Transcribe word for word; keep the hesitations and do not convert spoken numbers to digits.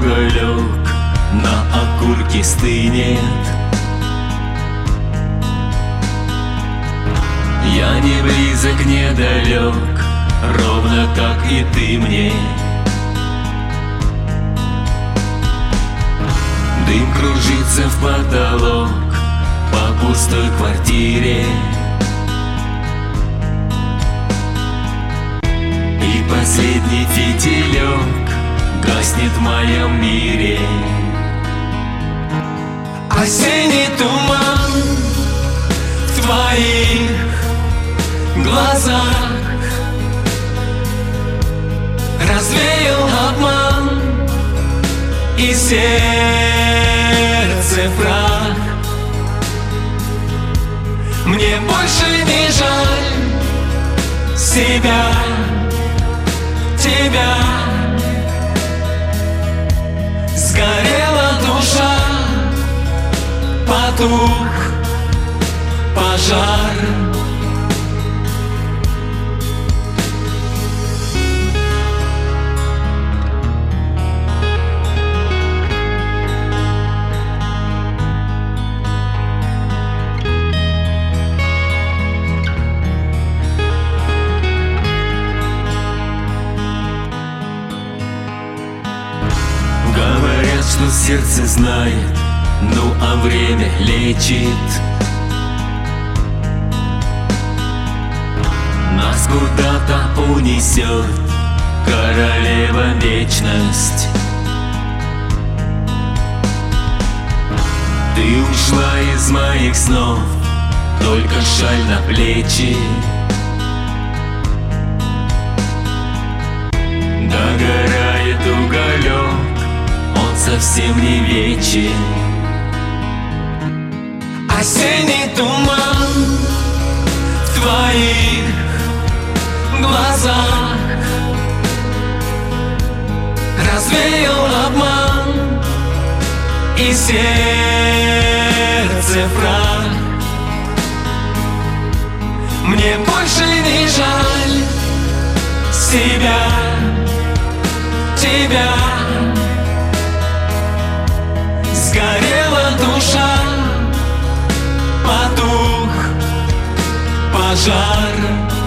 уголек на окурке стынет. Я не близок, не далек, ровно как и ты мне. Дым кружится в потолок по пустой квартире, и последний фитилек гаснет в моем мире. Осенний туман в твоих глазах развеял обман, и сердце прах. Мне больше не жаль себя, тебя. Сгорела душа, потух пожар. Говорят, что сердце знает, ну а время лечит. Нас куда-то унесет королева вечность. Ты ушла из моих снов, только шаль на плечи. Догорает уголек, он совсем не вечен. Осенний туман в твоих глазах развеял обман, и сердце прах. Мне больше не жаль себя, тебя. Сгорела душа, потух пожар.